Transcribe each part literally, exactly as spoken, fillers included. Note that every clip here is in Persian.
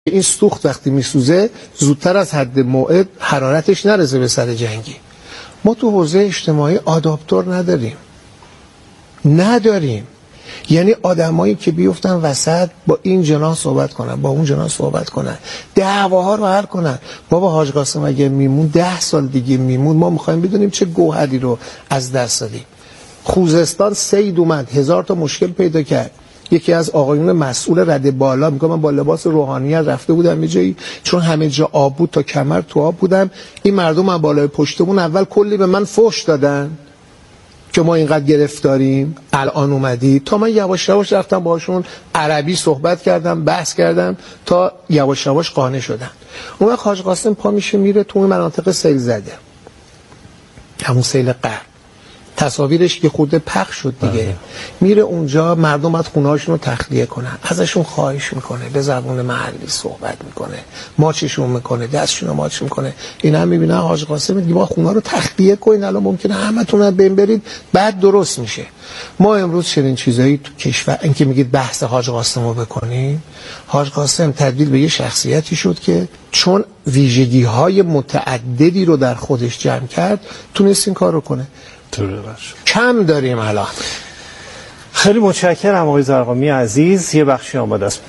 این سوخت وقتی میسوزه زودتر از حد موعد حرارتش نرسه به سر جنگی. ما تو حوزه اجتماعی آداپتور نداریم نداریم یعنی آدمایی که بیفتن وسط با این جناح صحبت کنن، با اون جناح صحبت کنن، دعواها رو حل کنن. بابا حاج قاسم اگه میمون ده سال دیگه میمون، ما میخوایم بدونیم چه گوهری رو از دست دادیم. خوزستان سید اومد، هزار تا مشکل پیدا کرد. یکی از آقایون مسئول رده بالا میگه من با لباس روحانیت رفته بودم یه جایی، چون همه جا آب بود تا کمر تو آب بودم، این مردم از بالای پشتمون اول کلی به من فحش دادن که ما اینقدر گرفتاریم، الان اومدی. تا من یواش یواش رفتم باشون عربی صحبت کردم، بحث کردم، تا یواش یواش قانع شدن. اون وقت حاج قاسم پا میشه میره تو اون مناطق سیل زده، همون سیل قرب، تصاویرش که خود پخش شد دیگه. آه. میره اونجا، مردم از خونه‌هاشون رو تخلیه کنن، ازشون خواهش میکنه، به زبان محلی صحبت میکنه، ماچشون میکنه، دستشون رو ماچ میکنه. اینا هم میبینن حاج قاسم میگه ما خونه رو تخلیه کنین، الان ممکنه همتون رو بین برید، بعد درست میشه. ما امروز چنین چیزایی تو کشور، اینکه میگید بحث حاج قاسم رو بکنیم، حاج قاسم تبدیل به یه شخصیتی شد که چون ویژگی‌های متعددی رو در خودش جمع کرد، تونست این کار رو کنه. کم داریم الان. خیلی متشکرم آقای زرقامی عزیز. یه بخشی آماده است.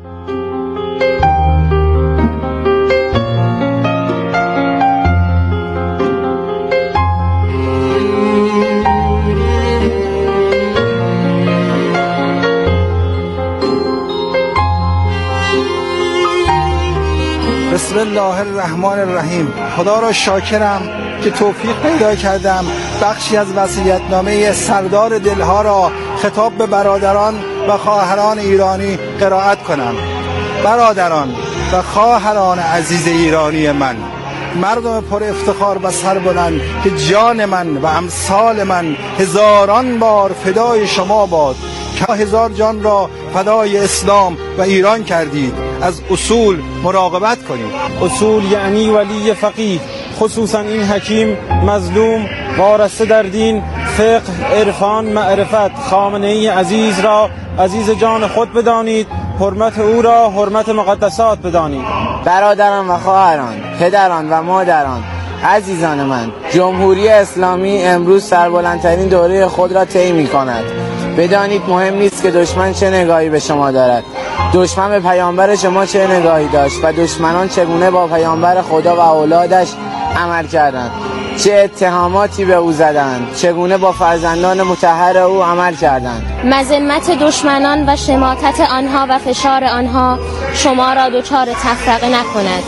بسم الله الرحمن الرحیم. خدا را شاکرم که توفیق پیدا کردم بخشی از وصیت‌نامه سردار دلها را خطاب به برادران و خواهران ایرانی قرائت کنم. برادران و خواهران عزیز ایرانی من، مردم پر افتخار و سربلند که جان من و امثال من هزاران بار فدای شما باد که هزار جان را فدای اسلام و ایران کردید. از اصول مراقبت کنید. اصول یعنی ولی فقیه، خصوصا این حکیم مظلوم وارسته در دین، فقه، عرفان، معرفت. خامنه ای عزیز را عزیز جان خود بدانید، حرمت او را حرمت مقدسات بدانید. برادران و خواهران، پدران و مادران، عزیزان من، جمهوری اسلامی امروز سربلندترین دوره خود را طی می‌کند. بدانید مهم نیست که دشمن چه نگاهی به شما دارد، دشمن به پیامبر شما چه نگاهی داشت و دشمنان چگونه با پیامبر خدا و اولادش عمل کردند، چه اتهاماتی به او زدند، چگونه با فرزندان مطهر او عمل کردند. مذمت دشمنان و شماتت آنها و فشار آنها شما را دچار تفرقه نکند.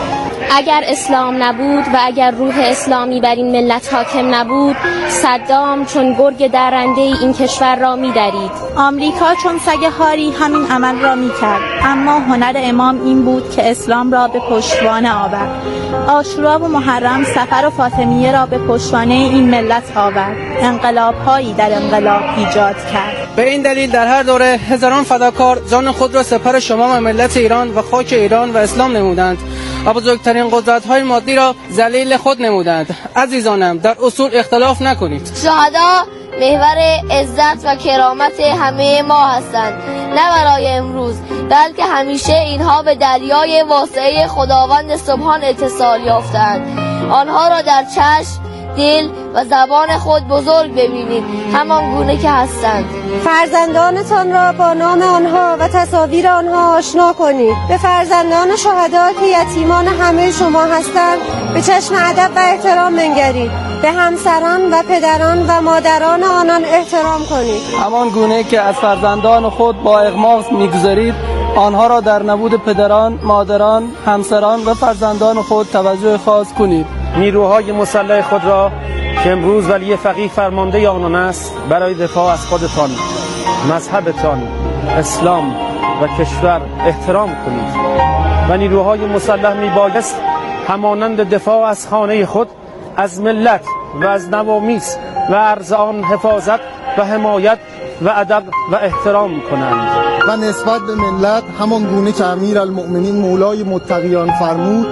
اگر اسلام نبود و اگر روح اسلامی بر این ملت حاکم نبود، صدام چون گرگ درنده این کشور را می‌درید. آمریکا چون سگ هاری همین عمل را می‌کرد، اما هنر امام این بود که اسلام را به پشتوانه آورد. عاشورا و محرم سفر و فاطمیه را به پشتوانه این ملت آورد. انقلاب‌هایی در انقلاب ایجاد کرد. به این دلیل در هر دوره هزاران فداکار جان خود را سپر شما و ملت ایران و خاک ایران و اسلام نمودند و بزرگترین قدرت‌های مادی را ذلیل خود نمودند. عزیزانم، در اصول اختلاف نکنید. شهدا محور عزت و کرامت همه ما هستند، نه برای امروز بلکه همیشه اینها به دریای واسعه خداوند سبحان اتصال یافتند. آنها را در چشم، دل و زبان خود بزرگ ببینید، همان گونه که هستند. فرزندانتان را با نام آنها و تصاویر آنها آشنا کنید. به فرزندان شهدا که یتیمان همه شما هستند به چشم ادب و احترام بنگرید. به همسران و پدران و مادران آنان احترام کنید. همان گونه که از فرزندان خود با اغماض می‌گذارید، آنها را در نبود پدران، مادران، همسران و فرزندان خود توجه خاص کنید. نیروهای مسلح خود را که امروز ولی فقیه فرمانده آنان است، برای دفاع از خودتان، مذهبتان، اسلام و کشور احترام کنید و نیروهای مسلح میبایست همانند دفاع از خانه خود از ملت و از نوامیس و ارض آن حفاظت و حمایت و ادب و احترام کنند و نسبت به ملت همان گونه که امیرالمؤمنین مولای متقیان فرمود،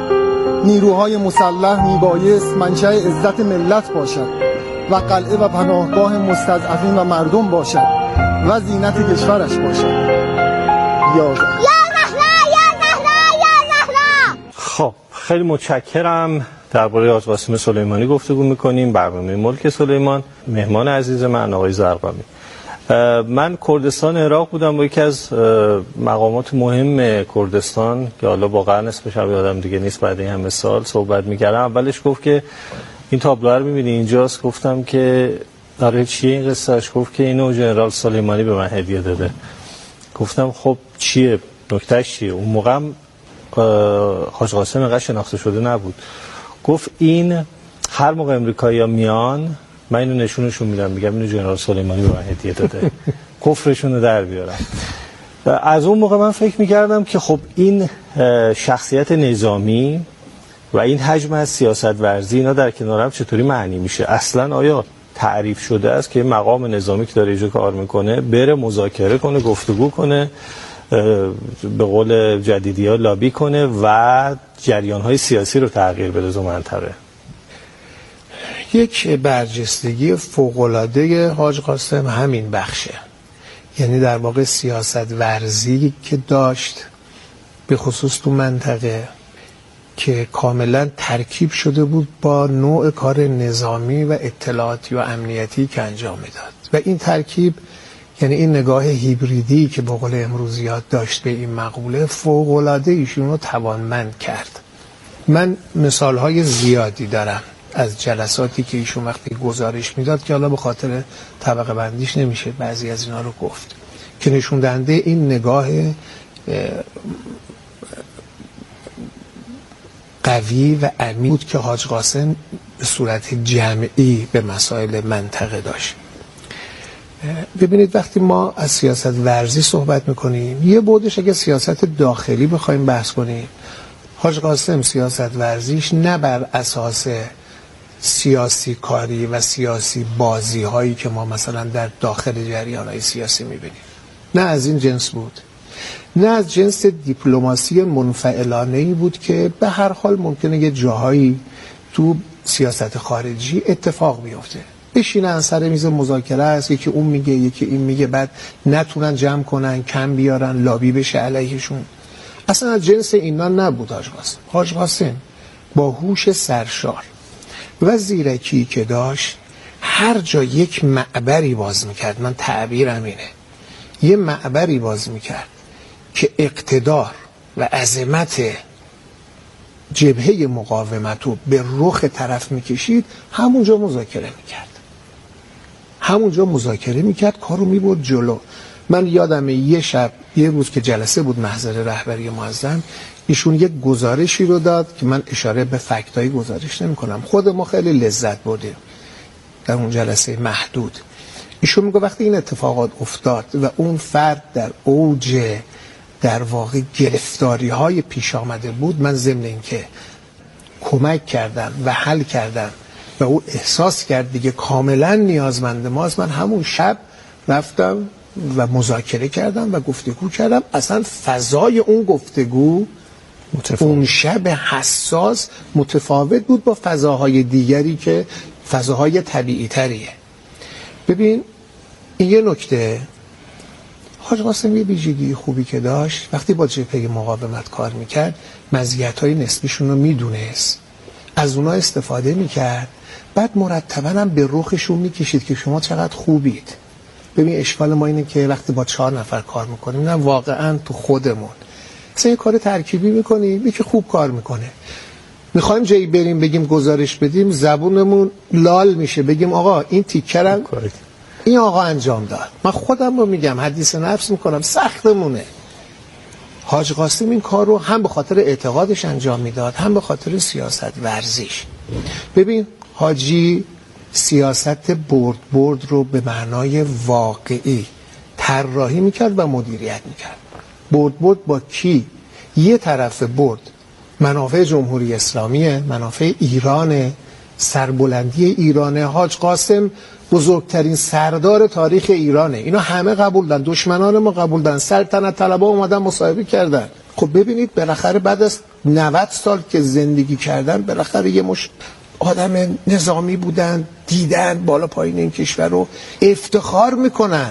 نیروهای مسلح میبایست منشأ عزت ملت باشد و قلعه و پناهگاه مستضعفین و مردم باشد و زینت کشورش باشد. یا خیلی متشکرم. درباره حاج قاسم سلیمانی گفتگو می‌کنیم، برنامه ملک سلیمان. مهمان عزیز من آقای زرقامی. من کردستان عراق بودم با یکی از مقامات مهم کردستان که حالا واقعا اسمش هم یادم دیگه نیست، بعد این همه سال صحبت می‌کردم. اولش گفت که این تابلو رو می‌بینی اینجاست. گفتم که برای چیه این قصهش؟ گفت که اینو ژنرال سلیمانی به من هدیه داده. گفتم خب چیه؟ نکتهش چیه؟ اون موقع هم حاج قاسم اینقدر شناخته شده نبود. گفت این هر موقع امریکایی‌ها میان من اینو نشونشون میدم، میگم اینو ژنرال سلیمانی به من هدیه داده. کفرشون رو در بیارم. از اون موقع من فکر میکردم که خب این شخصیت نظامی و این حجم از سیاست ورزی اینا در کنارم چطوری معنی میشه؟ اصلا آیا تعریف شده است که مقام نظامی که داره اینجا کار میکنه بره مذاکره کنه، گفتگو کنه، به قول جدیدی‌ها لابی کنه و جریان‌های سیاسی رو تغییر بده تو منطقه؟ یک برجستگی فوق‌العاده حاج قاسم همین بخشه، یعنی در واقع سیاست ورزی که داشت به خصوص تو منطقه که کاملا ترکیب شده بود با نوع کار نظامی و اطلاعاتی و امنیتی که انجام میداد و این ترکیب، یعنی این نگاه هیبریدی که به قول امروزیات داشت به این مقوله، فوق‌العاده ایشون رو توانمند کرد. من مثالهای زیادی دارم از جلساتی که ایشون وقتی گزارش میداد که حالا به خاطر طبقه بندیش نمیشه بعضی از اینا رو گفت، که نشون دهنده این نگاه قوی و عمیق بود که حاج قاسم به صورت جمعی به مسائل منطقه داشت. ببینید وقتی ما از سیاست ورزی صحبت میکنیم، یه بودش اگه سیاست داخلی بخوایم بحث کنیم، حاج قاسم سیاست ورزیش نه بر اساس سیاسی کاری و سیاسی بازی هایی که ما مثلا در داخل جریان های سیاسی میبینیم، نه از این جنس بود، نه از جنس دیپلماسی منفعلانه‌ای بود که به هر حال ممکنه یه جاهایی تو سیاست خارجی اتفاق بیفته، بشینن سر میز مذاکره است، یکی اون میگه یکی این میگه، بعد نتونن جمع کنن، کم بیارن، لابی بشه علیهشون. اصلا از جنس اینا نبود حاج قاسم. حاج قاسم با هوش سرشار و زیرکی که داشت هر جا یک معبری باز میکرد، من تعبیرم اینه، یه معبری باز میکرد که اقتدار و عظمت جبهه مقاومت رو به رخ طرف میکشید، همونجا مذاکره میکرد همونجا مذاکره میکرد کارو میبرد جلو. من یادم یه شب، یه روز که جلسه بود محضر رهبری معظم، ایشون یک گزارشی رو داد که من اشاره به فکتای گزارش نمی کنم، خود ما خیلی لذت بردیم در اون جلسه محدود. ایشون میگه وقتی این اتفاقات افتاد و اون فرد در اوج در واقع گرفتاری های پیش آمده بود، من ضمن این که کمک کردم و حل کردم و او احساس کرد دیگه کاملا نیازمند ماست، من همون شب رفتم و مذاکره کردم و گفتگو کردم. اصلا فضای اون گفتگو متفاوت. اون شب حساس متفاوت بود با فضاهای دیگری که فضاهای طبیعی تریه. ببین این یه نکته، حاج قاسم یه ویژگی خوبی که داشت، وقتی با جبهه مقاومت کار میکرد مزیت‌های نسبیشون رو میدونست، از اونا استفاده میکرد، بعد مرتباً هم به رخشون میکشید که شما چقدر خوبید. ببین اشکال ما اینه که وقتی با چهار نفر کار میکنیم، نه واقعاً تو خودمون مثلا یه کار ترکیبی میکنیم، یکی خوب کار میکنه، میخوایم جایی بریم بگیم گزارش بدیم، زبونمون لال میشه بگیم آقا این تیکرم این آقا انجام داد. من خودم رو میگم، حدیث نفس میکنم، سختمونه. حاج قاسم این کار رو هم به خاطر اعتقادش انجام میداد، هم به خاطر سیاست ورزیش. ببین حاجی سیاست برد برد رو به معنای واقعی طراحی میکرد و مدیریت میکرد. برد برد با کی؟ یه طرف برد منافع جمهوری اسلامیه، منافع ایرانه، سربلندی ایرانه. حاج قاسم بزرگترین سردار تاریخ ایرانه، اینا همه قبول دارن، دشمنان ما قبول دارن، سلطنت طلبا اومدن مصاحبه کردن. خب ببینید بالاخره بعد از نود سال که زندگی کردن، بالاخره یه مش آدم نظامی بودن، دیدن بالا پایین این کشور رو، افتخار میکنن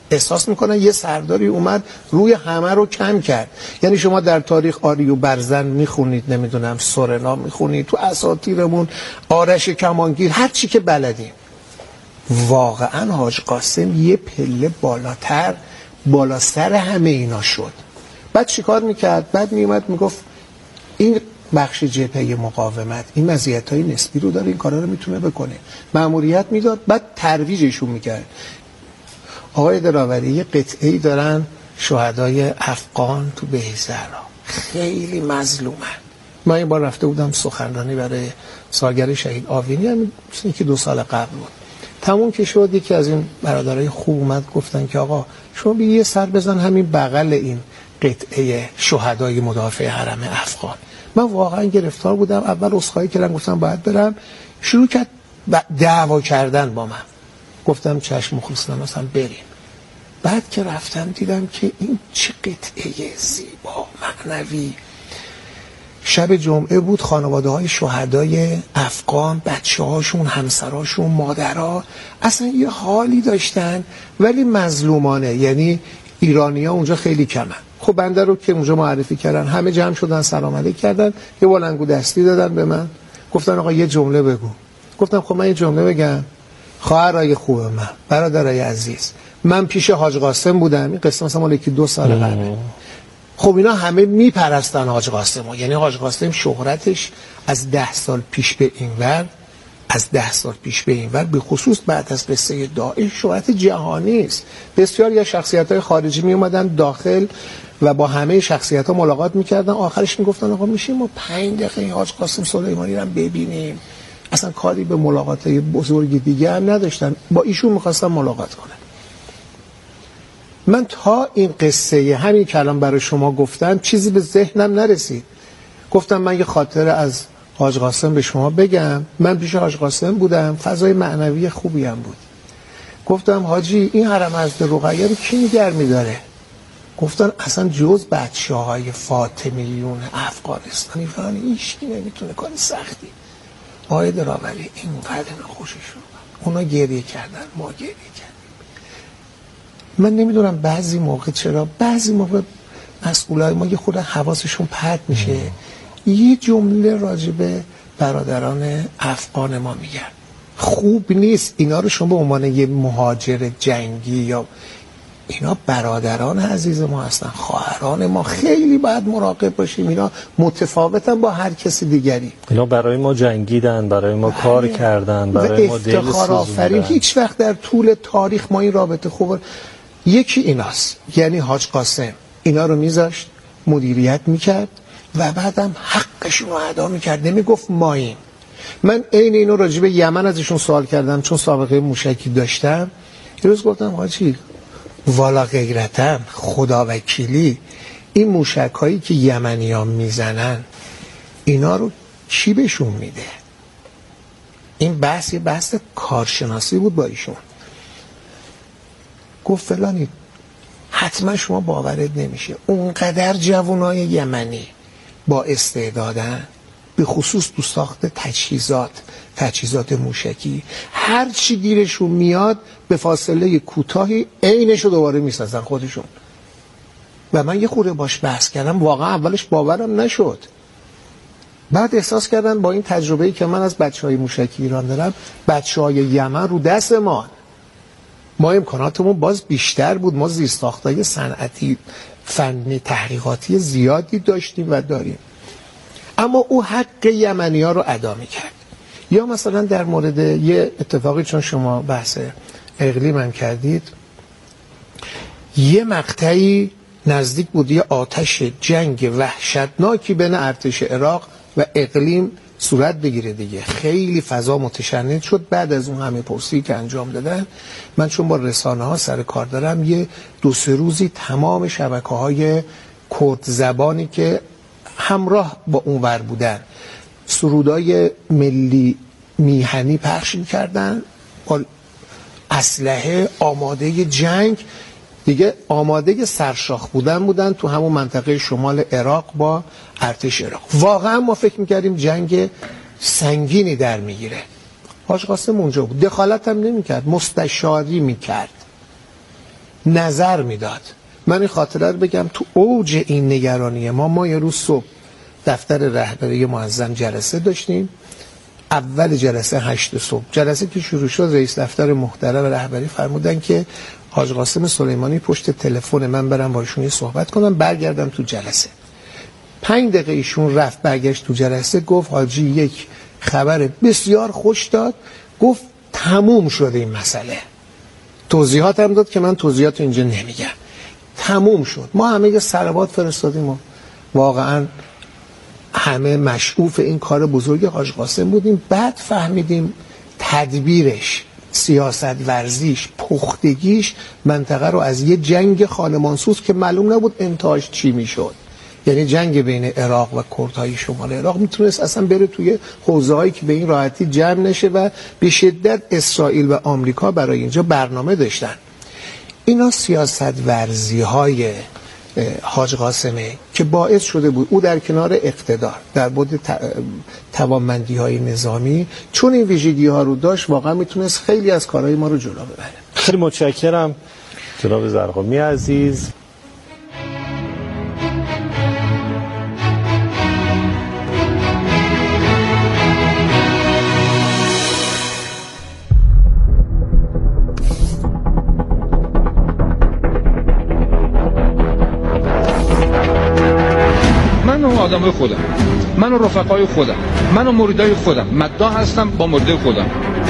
احساس میکنن یه سرداری اومد روی همه رو کم کرد. یعنی شما در تاریخ آریو برزن میخونید، نمیدونم سورنا میخونید، تو اساطیرمون آرش کمانگیر، هر چی که بلدیم. واقعا حاج قاسم یه پله بالاتر بالا سر همه اینا شد. بعد چیکار میکرد؟ بعد میومد میگفت این بخش جبهه مقاومت این مزیت‌های نسبی رو داره، این کارا رو میتونه بکنه، مأموریت میداد، بعد ترویجشون میکرد. آقای دراوری یه قطعه‌ای دارن شهدای افغان تو بهزرا، خیلی مظلومن. من این بار رفته بودم سخنرانی برای سالگرد شهید آوینی، هم که دو سال قبل بود. تموم که شد، یکی از این برادرای خوب اومد گفتن که آقا شما بیا یه سر بزن همین بغل این قطعه شهدای مدافع حرم افغان. من واقعا گرفتار بودم، اول عذرخواهی کردم، گفتم باید برم، شروع کرد دعوا کردن با من. گفتم چشم مخلصانه مثلا بریم. بعد که رفتم دیدم که این چه قطعه زیبا معنوی. شب جمعه بود، خانواده های شهدای افغان، بچه هاشون، همسراشون، مادرها اصلا یه حالی داشتن، ولی مظلومانه. یعنی ایرانی ها اونجا خیلی کمن. خب بنده رو که اونجا معرفی کردن، همه جمع شدن، سلام علیک کردن، یه بلنگو دستی دادن به من، گفتن آقا یه جمله بگو. گفتم خب من یه جمله بگم. خواهرای خوب من، برادرای عزیز، من پیش حاج قاسم بودم. این قصه مثلا مال یکی دو سال قبل. خب اینا همه میپرستن حاج قاسمو، یعنی حاج قاسم شهرتش از ده سال پیش به این ور از ده سال پیش به این ور به خصوص بعد از قصه داعش شهرت جهانی است. بسیاری از شخصیت‌های خارجی می اومدن داخل و با همه شخصیت‌ها ملاقات می‌کردن، آخرش میگفتن آقا میشه ما پنج دقیقه حاج قاسم سلیمانی رو ببینیم. اصلا کاری به ملاقات‌های بزرگ دیگه هم نداشتن، با ایشون می‌خواستن ملاقات کنن. من تا این قصه همین کلام برای شما گفتم چیزی به ذهنم نرسید. گفتم من یه خاطره از حاج قاسم به شما بگم. من پیش حاج قاسم بودم، فضای معنوی خوبی هم بود. گفتم حاجی این حرم حضرت رقیه رو کی نگه می‌داره؟ گفتن اصلا جز بچه‌های فاطمیون افغانستان ایرانی هیچ کی نمیتونه، کار سختی. آقای دراوری اینقدر خوششون اومد، اونا گریه کردن، ما گریه کردیم. من نمیدونم بعضی موقع چرا بعضی موقع مسئولای ما یه خود حواسشون پرت میشه، یه جمله راجبه برادران افغان ما میگن خوب نیست. اینا رو شما به عنوان یه مهاجر جنگی یا اینا برادران عزیز ما هستن، خواهران ما، خیلی باید مراقب باشیم. اینا متفاوتن با هر کسی دیگری. اینا برای ما جنگیدن، برای ما کار کردن، برای ما دل سوزوندن. هیچ وقت در طول تاریخ ما این رابطه خوب یکی ایناست. یعنی حاج قاسم اینا رو میذاشت، مدیریت میکرد و بعدم حقشون رو ادا میکرد، نمیگفت ماییم. من عین اینو راجع به یمن ازشون سوال کردم چون سابقه موشکی داشتم. یه روز گفتم حاجی والا غیرتن، خدا وکیلی، این موشک هایی که یمنی ها میزنن اینا رو کی بهشون میده؟ این بحث یه بحث کارشناسی بود با ایشون. گفت فلانی حتما شما باورت نمیشه اونقدر جوانای یمنی با استعدادن، به خصوص تو ساخت تجهیزات تجهیزات موشکی، هر چی گیرشون میاد به فاصله کوتاهی عینشو دوباره میسازن خودشون. و من یه خورده باش بحث کردم، واقعا اولش باورم نشد. بعد احساس کردن با این تجربه‌ای که من از بچهای موشکی ایران دارم، بچهای یمن رو دست ما ما امکاناتمون باز بیشتر بود، ما زیرساختای صنعتی فنی تحقیقاتی زیادی داشتیم و داریم، اما او حق یمنی ها رو ادا می‌کرد. یا مثلا در مورد یه اتفاقی، چون شما بحث اقلیم هم کردید، یه مقطعی نزدیک بود یه آتش جنگ وحشتناکی بین ارتش عراق و اقلیم صورت بگیره دیگه. خیلی فضا متشنج شد. بعد از اون همه پرسی که انجام دادن، من چون با رسانه ها سر کار دارم، یه دو سه روزی تمام شبکه های کرد زبانی که همراه با اون ور بودن سرودای ملی میهنی پخش کردن با اسلحه آماده جنگ دیگه، آماده سرشاخ بودن بودن تو همون منطقه شمال عراق با ارتش عراق. واقعا ما فکر میکردیم جنگ سنگینی در میگیره. حاج قاسم اونجا بود، دخالت هم نمیکرد، مستشاری میکرد. نظر میداد. من این خاطره رو بگم، تو اوج این نگرانی ما ما یه روز صبح دفتر رهبری معظم جلسه داشتیم. اول جلسه هشت صبح، جلسه که شروع شد رئیس دفتر محترم رهبری فرمودن که حاج قاسم سلیمانی پشت تلفن من برم با ایشون صحبت کنم برگردم تو جلسه. پنج دقیقه ایشون رفت برگشت تو جلسه، گفت حاجی یک خبر بسیار خوش داد، گفت تموم شده این مسئله. توضیحات هم داد که من توضیحات اینجا نمیگم. تموم شد. ما همه یه سروات فرستادیم و واقعا همه مشعوف این کار بزرگ حاج قاسم بودیم. بعد فهمیدیم تدبیرش، سیاست ورزیش، پختگیش منطقه رو از یه جنگ خانمانسوز که معلوم نبود انتهاش چی میشد، یعنی جنگ بین عراق و کردهای شمال عراق، میتونست اصلا بره توی حوزه‌هایی که به این راحتی جمع نشه و به شدت اسرائیل و آمریکا برای اینجا برنامه داشتن. اینا سیاست ورزی های حاج قاسمه که باعث شده بود او در کنار اقتدار در بود توانمندی های نظامی چون این ویژگی ها رو داشت واقعا میتونست خیلی از کارهای ما رو جلو ببره. خیلی متشکرم جناب زرقامی عزیز. آدمای خودم، من و رفقای خودم، من و مریدای خودم، مدعا هستم با مریدای خودم.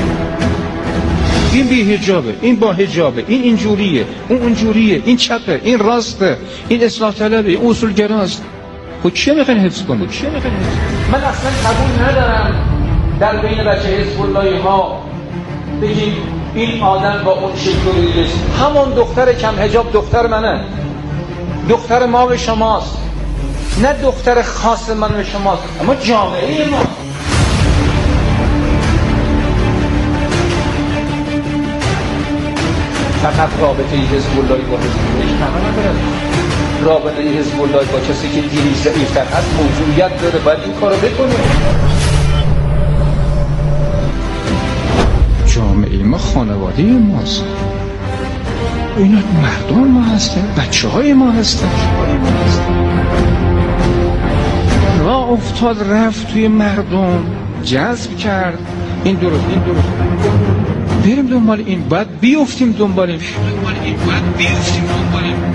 این بی حجابه، این با حجابه، این اینجوریه، اون اونجوریه، این چپه، این راسته، این اصلاح طلبه، این اصولگراست. خب چیه میخواین حفظ کنید؟ چیه میخواین حفظ کنید؟ من اصلا قبول ندارم در بین بچه حزب اللهی ها بگیم این آدم با اون شکل نیست. همون دختر کم حجاب دختر منه، دختر ما به شماست، نه دختر خاص من به شماست، اما جامعه ما. فقط رابطه حزب اللهی با حزب اللهی تمام نداره. رابطه حزب اللهی با کسی که دیری ضعیفتر هست موضوعیت داره، باید این کارو بکنه. جامعه ما خانواده ماست، اینا مردم ما هستن، بچه های ما هستن. راه افتاد رفت توی مردم جذب کرد. این درست، این درست. بریم دنبال این، باید بیفتیم دنبال این، دنبال این باید بیفتیم دنبال این.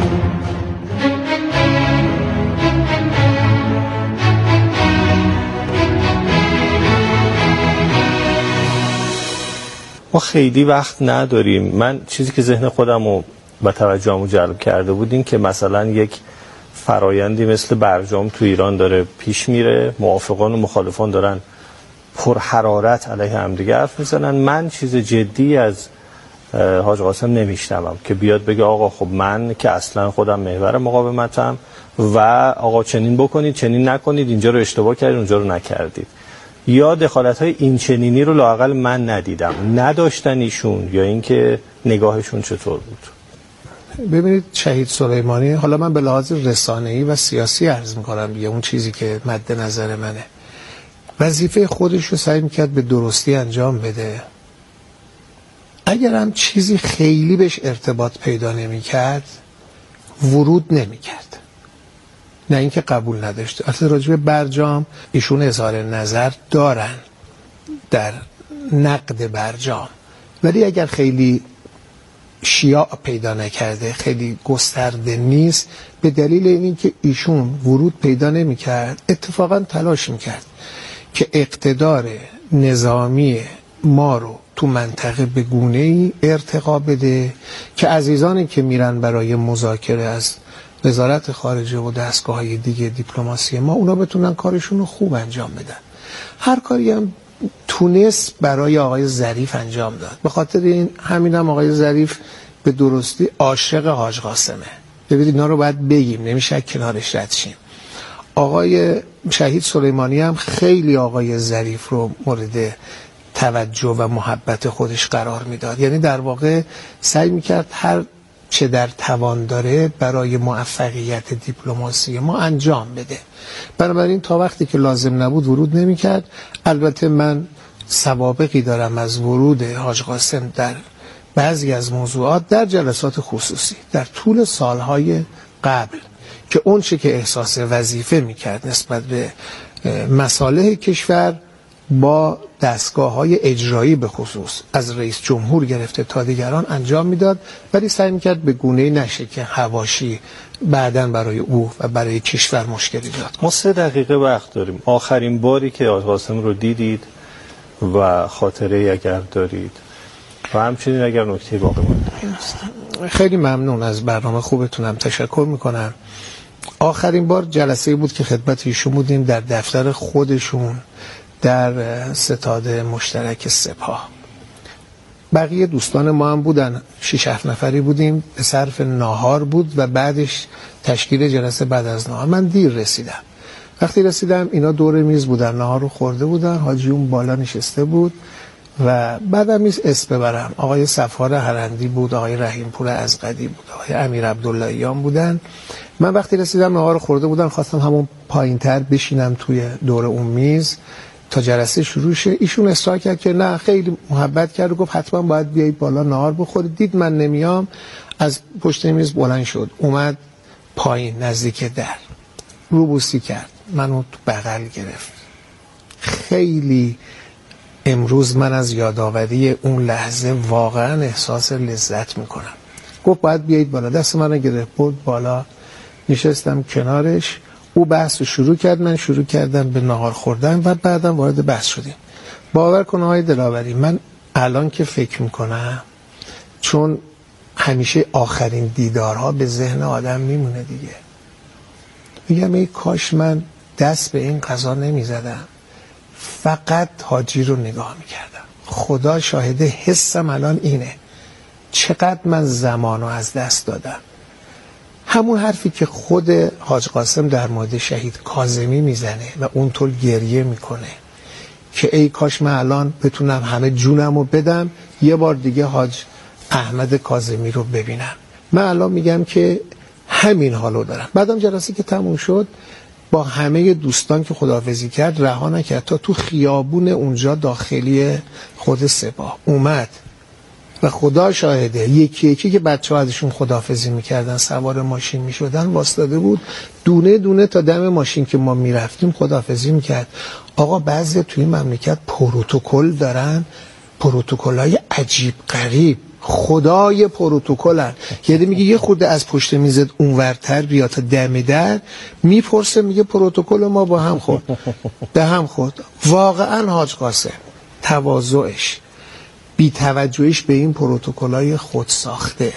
ما خیلی وقت نداریم. من چیزی که ذهن خودم و با توجهمو جلب کرده بود این که مثلا یک فرایندی مثل برجام تو ایران داره پیش میره، موافقان و مخالفان دارن پر حرارت علیه هم دیگه حرف میزنن. من چیز جدی از حاج قاسم نمیشنوم که بیاد بگه آقا خب من که اصلا خودم محور مقاومتم و آقا چنین بکنید چنین نکنید، اینجا رو اشتباه کردید اونجا رو نکردید. یا دخالت های این چنینی رو لااقل من ندیدم، نداشتن ایشون، یا اینکه نگاهشون چطور بود. ببینید شهید سلیمانی، حالا من به لحاظ رسانه‌ای و سیاسی عرض می‌کنم دیگه، اون چیزی که مد نظر منه، وظیفه خودش رو سعی می‌کرد به درستی انجام بده. اگر هم چیزی خیلی بهش ارتباط پیدا نمی‌کرد ورود نمی‌کرد، نه اینکه قبول نداشته. اصلا راجع به برجام ایشون اظهار نظر دارن در نقد برجام، ولی اگر خیلی شیاع پیدا نکرده، خیلی گسترده نیست، به دلیل اینکه ایشون ورود پیدا نمی‌کرد اتفاقا تلاش می‌کرد که اقتدار نظامی ما رو تو منطقه به گونه‌ای ارتقا بده که عزیزانی که میرن برای مذاکره از وزارت خارجه و دستگاه‌های دیگه دیپلماسی ما، اونا بتونن کارشون رو خوب انجام بدن. هر کاری هم تونست برای آقای ظریف انجام داد. به خاطر این همین هم آقای ظریف به درستی عاشق حاج قاسمه. ببینید اینا رو باید بگیم، نمیشه کنارش رد شیم. آقای شهید سلیمانی هم خیلی آقای ظریف رو مورد توجه و محبت خودش قرار میداد. یعنی در واقع سعی میکرد هر چه در توان داره برای موفقیت دیپلماسی ما انجام بده. بنابراین تا وقتی که لازم نبود ورود نمیکرد. البته من سوابقی دارم از ورود حاج قاسم در بعضی از موضوعات در جلسات خصوصی در طول سالهای قبل که اون چه که احساس وظیفه میکرد نسبت به مصالح کشور با دستگاه‌های اجرایی به خصوص از رئیس جمهور گرفته تا دیگران انجام میداد، ولی سعی میکرد به گونه‌ای نشه که حواشی بعداً برای او و برای کشور مشکلی داد. ما سه دقیقه وقت داریم. آخرین باری که آقای قاسم رو دیدید و خاطره اگر دارید و همچنین اگر نکته باقی مونده. خیلی ممنون از برنامه خوبتونم، تشکر میکنم. آخرین بار جلسه بود که خدمت ایشون بودیم در دفتر خودشون در ستاد مشترک سپاه. بقیه دوستان ما هم بودن، شش هفت نفری بودیم، به صرف ناهار بود و بعدش تشکیل جلسه بعد از ناهار. من دیر رسیدم. وقتی رسیدم اینا دور میز بودن، ناهار رو خورده بودن، حاجی اون بالا نشسته بود و بعدم میز اسم ببرم، آقای صفار هرندی بود، آقای رحیم پور ازقدی بود، آقای امیر عبداللهیان بودن. من وقتی رسیدم ناهار رو خورده بودن، خواستم همون پایین‌تر بشینم توی دور اون میز تا جلسه شروع شه. ایشون اصرار کرد که نه، خیلی محبت کرد و گفت حتما باید بیایید بالا نهار بخورید. دید من نمیام، از پشت میز بلند شد، اومد پایین نزدیک در، روبوسی کرد، منو تو بغل گرفت. خیلی امروز من از یادآوری اون لحظه واقعا احساس لذت میکنم. گفت باید بیایید بالا، دست منو گرفت بود بالا، نشستم کنارش. او بحث رو شروع کرد، من شروع کردم به نهار خوردن و بعدم وارد بحث شدیم. باور کن آقای دلاوری، من الان که فکر میکنم، چون همیشه آخرین دیدارها به ذهن آدم میمونه دیگه، میگم ای کاش من دست به این قضا نمیزدم، فقط حاجی رو نگاه میکردم. خدا شاهده، حسم الان اینه، چقدر من زمانو از دست دادم. همون حرفی که خود حاج قاسم در مورد شهید کاظمی میزنه و اونطور گریه میکنه که ای کاش من الان بتونم همه جونم رو بدم یه بار دیگه حاج احمد کاظمی رو ببینم. من الان میگم که همین حالو دارم. بعدم جلسه که تموم شد با همه دوستان که خداحافظی کرد رها نکرد تا تو خیابون اونجا داخلی خود سپاه اومد و خدا شاهده یکی یکی که بچه ها ازشون خداحافظی میکردن سوار ماشین میشدن واسطاده بود، دونه دونه تا دم ماشین که ما میرفتیم خداحافظی میکرد. آقا بعضی توی این مملکت پروتکل دارن، پروتکل‌های عجیب غریب، خدای پروتکلن. یعنی میگه یه خورده از پشت میزت اونورتر بیا تا دم در، میپرسه میگه پروتکل ما با هم خورد به هم خورد. واقعا حاج قاسم تواضعش، بی توجهش به این پروتکل‌های خود ساخته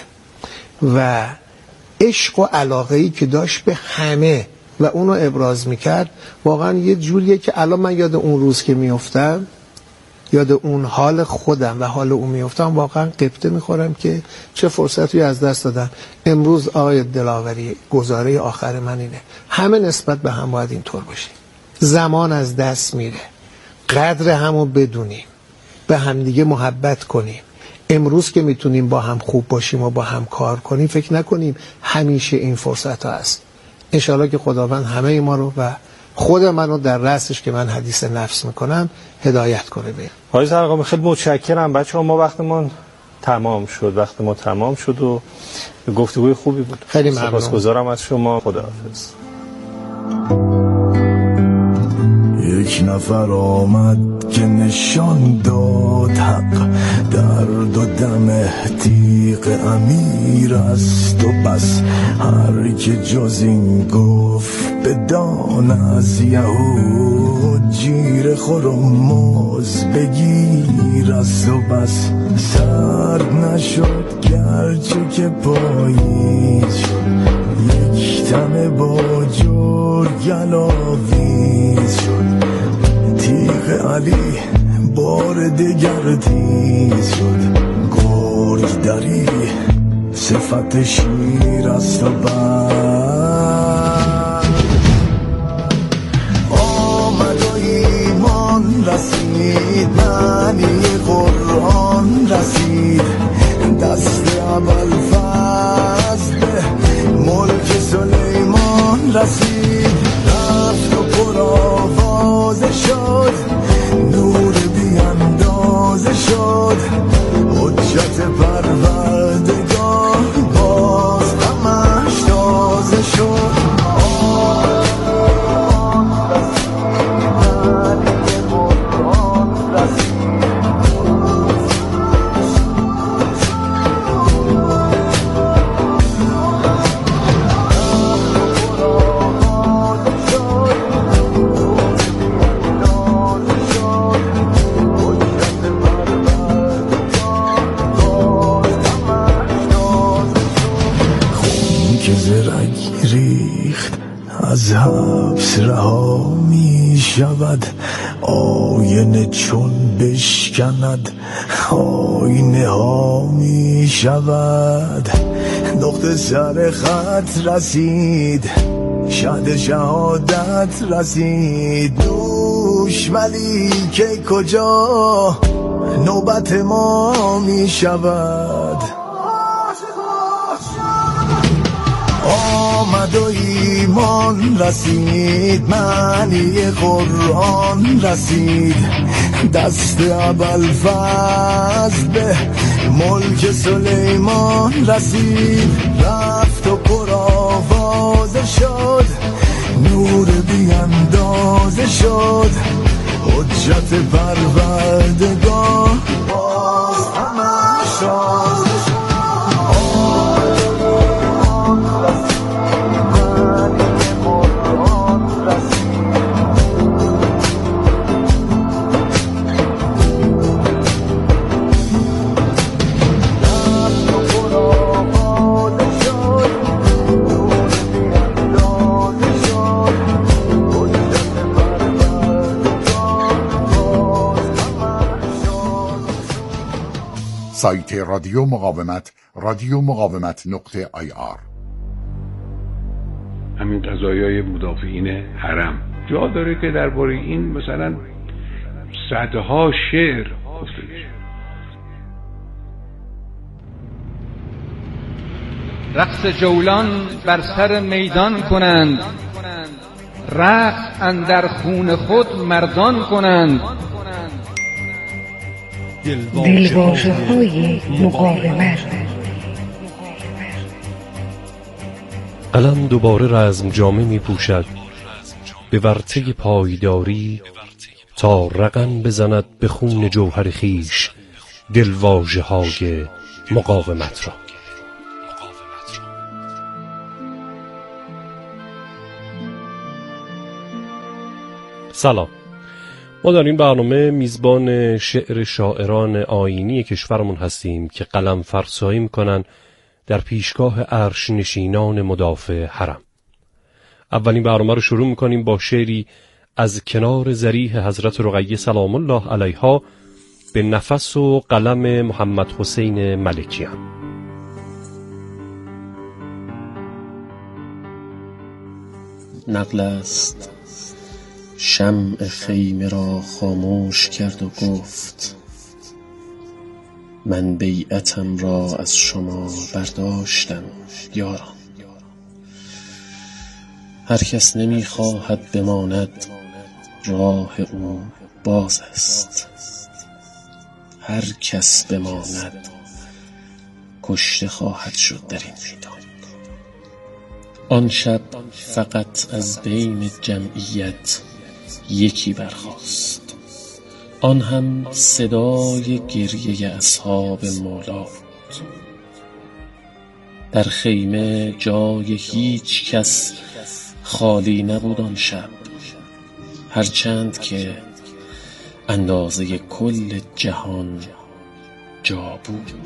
و عشق و علاقه‌ای که داشت به همه و اونو ابراز میکرد، واقعا یه جوریه که الان من یاد اون روز که میافتم، یاد اون حال خودم و حال اون میافتم، واقعا قبطه میخورم که چه فرصتی از دست دادم. امروز آقای دلاوری گزاره آخر من اینه، همه نسبت به هم باید اینطور باشیم. زمان از دست میره، قدر همو بدونیم، به همدیگه محبت کنیم. امروز که میتونیم با هم خوب باشیم و با هم کار کنیم، فکر نکنیم همیشه این فرصت ها هست. انشاءالله که خداوند همه ما رو و خود منو در رأسش که من حدیث نفس میکنم هدایت کنه. به آقای زرقامی خیلی متشکرم. بچه ها ما وقتمون تمام شد، وقت ما تمام شد و گفتگوی خوبی بود. خیلی ممنون. سپاسگزارم از شما. خداحافظ. یک نفر آمد که نشان داد حق، درد و دم تیغ امیر است و بس. هر که جز این گفت بدان از یهود، جیر خور و موز بگیر است و بس. سرد نشد گرچه که پاییز شد، یک تم با جور گلاویز شد. تیغ علی بار دگر تیز شد، گرگ دری صفت شیر است و بر. آمد و ایمان رسید، معنی قرآن رسید، دست ابوالفضل به ملک سلیمان رسید. رفت و پرآوازه شد، نور بی اندازه شد، حجت پر از حبس رها می شود، آینه چون بشکند آینه ها می شود. نقطه سر خط رسید، شهد شهادت رسید، دوش ولی که کجا نوبت ما می شود. آمد و ایمان رسید، معنی قرآن رسید، دست ابوالفضل به ملک سلیمان رسید. رفت و پرآوازه شد، نور بی اندازه شد، حجت پروردگار باز همه شد. سایت رادیو مقاومت، رادیو مقاومت نقطه آی آر. همین قضایای مدافعین حرم جا داره که درباره این مثلا صدها شعر گفته بشه. رقص جولان بر سر میدان کنند، رقص اندر خون خود مردان کنند. دلواژه‌های مقاومت. قلم دوباره رزم جامه می پوشد، به ورطه پایداری تا رقم بزند به خون جوهر خیش دلواژه‌های مقاومت را. سلام، ما در این برنامه میزبان شعر شاعران آیینی کشورمون هستیم که قلم فرسایی میکنن در پیشگاه عرش نشینان مدافع حرم. اولین برنامه رو شروع میکنیم با شعری از کنار ضریح حضرت رقیه سلام الله علیها به نفس و قلم محمد حسین ملکیان. نقل است شمع خیمه را خاموش کرد و گفت من بیعتم را از شما برداشتم یاران. هر کس نمی خواهد بماند راه او باز است، هر کس بماند کشته خواهد شد در این میدان. آن شب فقط از بین جمعیت یکی برخاست، آن هم صدای گریه اصحاب مولا بود. در خیمه جای هیچ کس خالی نبود آن شب، هرچند که اندازه کل جهان جا بود.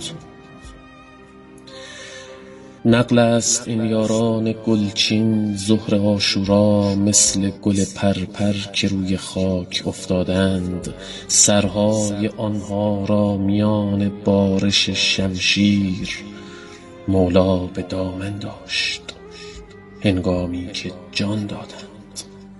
نقل است این یاران گلچین ظهر عاشورا مثل گل پرپر که روی خاک افتادند، سرهای آنها را میان بارش شمشیر مولا به دامن داشت هنگامی که جان دادند.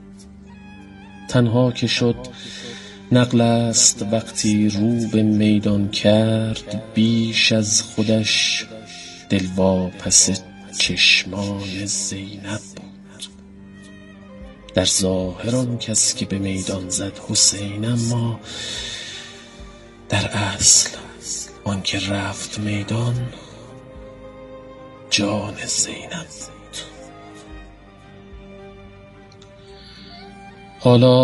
تنها که شد نقل است وقتی رو به میدان کرد، بیش از خودش دلواپس چشمان زینب بود. در ظاهر آن کس که به میدان زد حسین، اما در اصل آن که رفت میدان جان زینب بود. حالا